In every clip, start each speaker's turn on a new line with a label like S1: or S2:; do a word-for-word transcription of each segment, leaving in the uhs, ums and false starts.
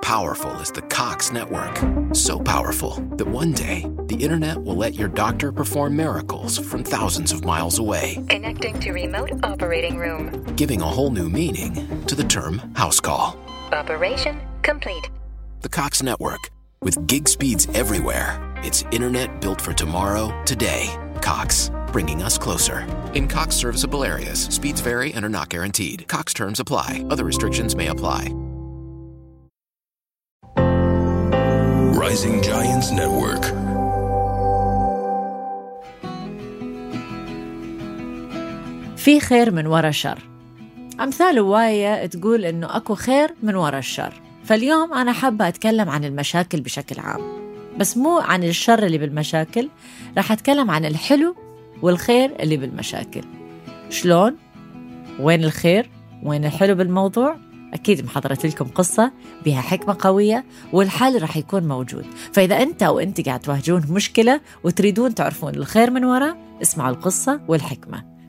S1: powerful is the Cox Network. So powerful that one day, the internet will let your doctor perform miracles from thousands of miles away.
S2: Connecting to remote operating room.
S1: Giving a whole new meaning to the term house call.
S2: Operation complete.
S1: The Cox Network. With gig speeds everywhere. It's internet built for tomorrow, today. Cox, bringing us closer. In Cox serviceable areas, speeds vary and are not guaranteed. Cox terms apply. Other restrictions may apply.
S3: Rising Giants Network.
S4: في خير من وراء شر. أمثال هواية تقول إنه أكو خير من وراء الشر. فاليوم أنا حابة أتكلم عن المشاكل بشكل عام، بس مو عن الشر اللي بالمشاكل، راح أتكلم عن الحلو والخير اللي بالمشاكل. شلون؟ وين الخير؟ وين الحلو بالموضوع؟ أكيد محضرت لكم قصة بها حكمة قوية والحل راح يكون موجود. فإذا أنت أو أنت قاعد تواجهون مشكلة وتريدون تعرفون الخير من وراء، اسمعوا القصة والحكمة.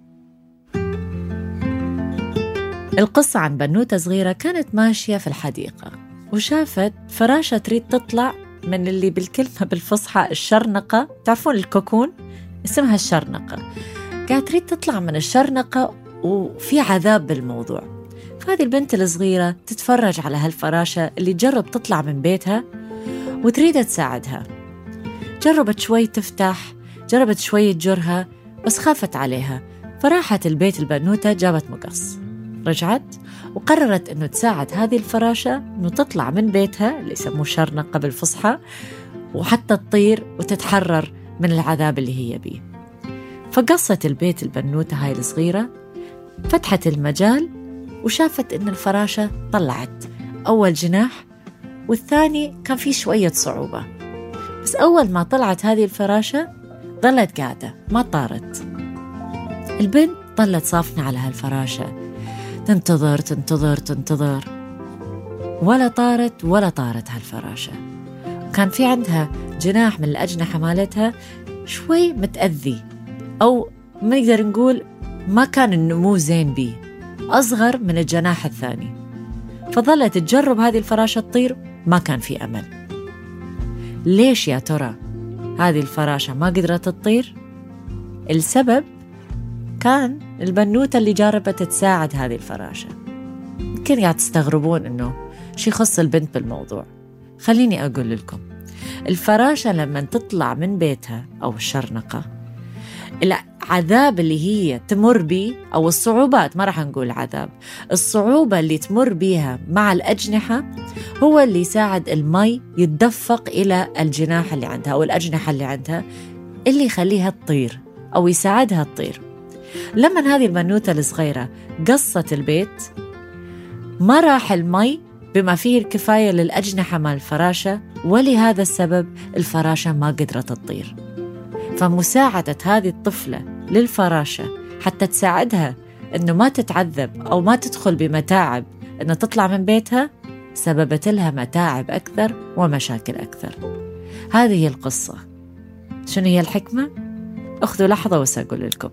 S4: القصة عن بنوتة صغيرة كانت ماشية في الحديقة وشافت فراشة تريد تطلع من اللي بالكلمة بالفصحى الشرنقة. تعرفون الكوكون؟ اسمها الشرنقة. قاعد تريد تطلع من الشرنقة وفي عذاب بالموضوع. فهذه البنت الصغيرة تتفرج على هالفراشة اللي جرب تطلع من بيتها وتريد تساعدها. جربت شوي تفتح، جربت شوي تجرها، بس خافت عليها. فراحت البيت البنوتة جابت مقص، رجعت وقررت أنه تساعد هذه الفراشة أنه تطلع من بيتها اللي يسموه شرنقة بالفصحى، وحتى تطير وتتحرر من العذاب اللي هي بيه. فقصت البيت البنوتة هاي الصغيرة، فتحت المجال وشافت أن الفراشة طلعت أول جناح والثاني كان فيه شوية صعوبة. بس أول ما طلعت هذه الفراشة ظلت قاعدة ما طارت. البنت ظلت صافنة على هالفراشة، تنتظر تنتظر تنتظر، ولا طارت ولا طارت هالفراشة. كان في عندها جناح من الأجنحة مالتها شوي متأذي، أو ما نقدر نقول ما كان النمو زين بيه، أصغر من الجناح الثاني. فظلت تجرب هذه الفراشة تطير، ما كان في أمل. ليش يا ترى هذه الفراشة ما قدرت تطير؟ السبب كان البنوتة اللي جربت تساعد هذه الفراشة. يمكن قاعد تستغربون إنه شي خص البنت بالموضوع. خليني أقول لكم، الفراشة لما تطلع من بيتها أو الشرنقة، العذاب اللي هي تمر بيه أو الصعوبات، ما راح نقول عذاب، الصعوبة اللي تمر بيها مع الأجنحة هو اللي يساعد المي يتدفق إلى الجناح اللي عندها أو الأجنحة اللي عندها، اللي يخليها تطير أو يساعدها تطير. لما هذه البنوتة الصغيرة قصت البيت، ما راح المي بما فيه الكفاية للأجنحة مع الفراشة، ولهذا السبب الفراشة ما قدرت تطير. فمساعدة هذه الطفلة للفراشة حتى تساعدها أنه ما تتعذب أو ما تدخل بمتاعب أنه تطلع من بيتها، سببت لها متاعب أكثر ومشاكل أكثر. هذه هي القصة. شنو هي الحكمة؟ أخذوا لحظة وسأقول لكم.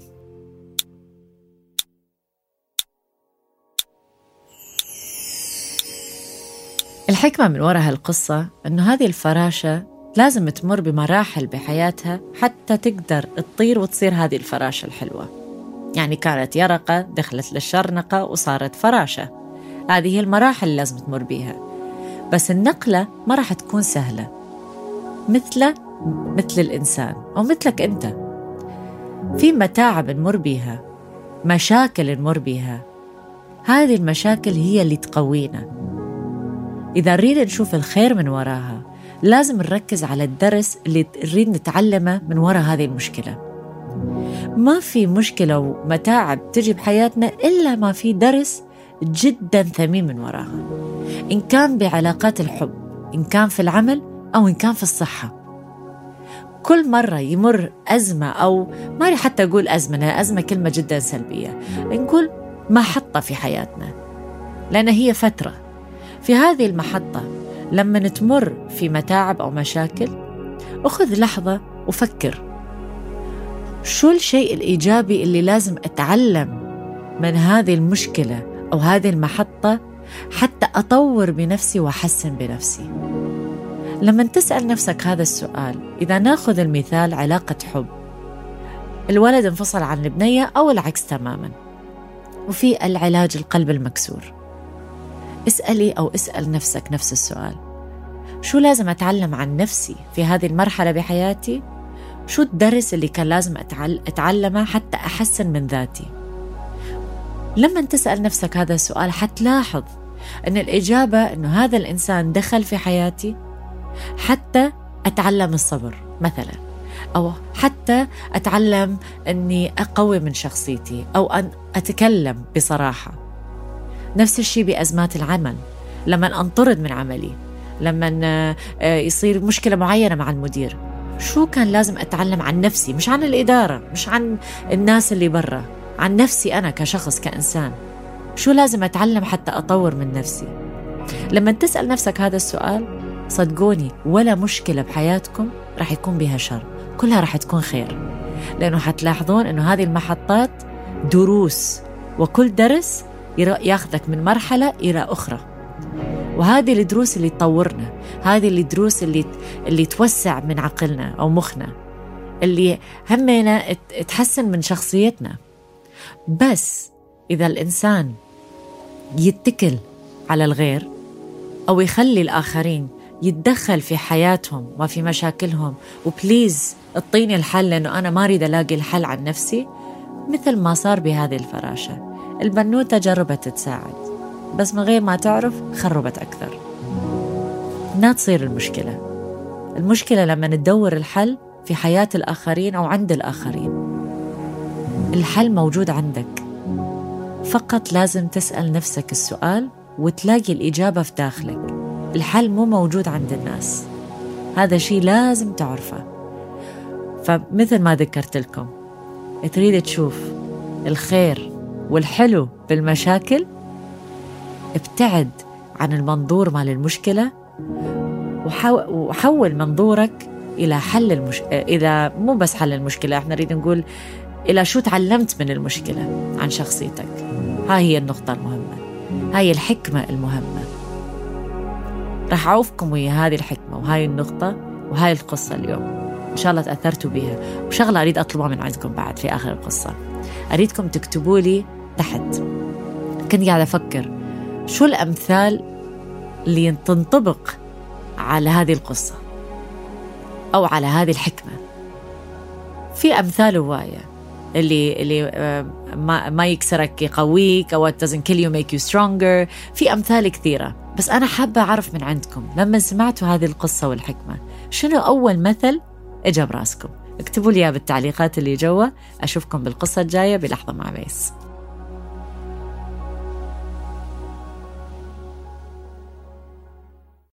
S4: الحكمة من وراء هالقصة أنه هذه الفراشة لازم تمر بمراحل بحياتها حتى تقدر تطير وتصير هذه الفراشة الحلوة. يعني كانت يرقة، دخلت للشرنقة وصارت فراشة. هذه هي المراحل اللي لازم تمر بيها. بس النقلة ما راح تكون سهلة، مثل مثل الإنسان أو مثلك أنت. في متاعب نمر بيها، مشاكل نمر بيها. هذه المشاكل هي اللي تقوينا. إذا نريد نشوف الخير من وراها، لازم نركز على الدرس اللي نريد نتعلمه من وراء هذه المشكلة. ما في مشكلة ومتاعب تجي بحياتنا إلا ما في درس جدا ثمين من وراها، إن كان بعلاقات الحب، إن كان في العمل، أو إن كان في الصحة. كل مرة يمر أزمة، أو ما حتى أقول أزمة، لأن أزمة كلمة جدا سلبية، نقول محطة في حياتنا، لأن هي فترة. في هذه المحطة لما نتمر في متاعب أو مشاكل، أخذ لحظة وفكر شو الشيء الإيجابي اللي لازم أتعلم من هذه المشكلة أو هذه المحطة حتى أطور بنفسي وأحسن بنفسي؟ لما تسأل نفسك هذا السؤال، إذا ناخذ المثال علاقة حب، الولد انفصل عن البنية أو العكس تماما، وفي العلاج القلب المكسور، اسألي أو اسأل نفسك نفس السؤال: شو لازم أتعلم عن نفسي في هذه المرحلة بحياتي؟ شو الدرس اللي كان لازم أتعلمه حتى أحسن من ذاتي؟ لما تسأل نفسك هذا السؤال حتلاحظ أن الإجابة أنه هذا الإنسان دخل في حياتي حتى أتعلم الصبر مثلا، أو حتى أتعلم أني أقوي من شخصيتي، أو أن أتكلم بصراحة. نفس الشيء بأزمات العمل، لما أنطرد من عملي، لما يصير مشكلة معينة مع المدير، شو كان لازم أتعلم عن نفسي؟ مش عن الإدارة، مش عن الناس اللي برا، عن نفسي أنا كشخص كإنسان. شو لازم أتعلم حتى أطور من نفسي؟ لما تسأل نفسك هذا السؤال، صدقوني ولا مشكلة بحياتكم رح يكون بها شر، كلها رح تكون خير، لأنه حتلاحظون أنه هذه المحطات دروس، وكل درس ياخذك من مرحلة إلى أخرى، وهذه الدروس اللي تطورنا، هذه الدروس اللي اللي توسع من عقلنا أو مخنا، اللي همنا تحسن من شخصيتنا. بس إذا الإنسان يتكل على الغير أو يخلي الآخرين يتدخل في حياتهم وفي مشاكلهم، وبليز اعطيني الحل لأنه أنا ما أريد ألاقي الحل عن نفسي، مثل ما صار بهذه الفراشة. البنوتة جربت تساعد، بس من غير ما تعرف خربت أكثر. لا تصير المشكلة المشكلة لما ندور الحل في حياة الآخرين أو عند الآخرين. الحل موجود عندك، فقط لازم تسأل نفسك السؤال وتلاقي الإجابة في داخلك. الحل مو موجود عند الناس، هذا شيء لازم تعرفه. فمثل ما ذكرت لكم، تريد تشوف الخير والحلو بالمشاكل، ابتعد عن المنظور مال المشكلة وحول منظورك إلى حل المش... إلى مو بس حل المشكلة، احنا نريد نقول إلى شو تعلمت من المشكلة عن شخصيتك. هاي هي النقطة المهمة، هاي الحكمة المهمة. رح أعوفكم ويا هذه الحكمة وهاي النقطة وهاي القصة اليوم، إن شاء الله تأثرتوا بها. وشغلة أريد أطلبها من عندكم بعد في آخر القصة، أريدكم تكتبوا لي تحت. كنت قاعدة أفكر شو الأمثال اللي تنطبق على هذه القصة أو على هذه الحكمة. في أمثال هواية، اللي اللي ما ما يكسرك يقويك، أو it doesn't kill you make you stronger. في أمثال كثيرة، بس أنا حابة أعرف من عندكم لما سمعتوا هذه القصة والحكمة شنو أول مثل إجا براسكم. اكتبوا لي بالتعليقات اللي جوا. أشوفكم بالقصة الجاية بلحظة مع ميس.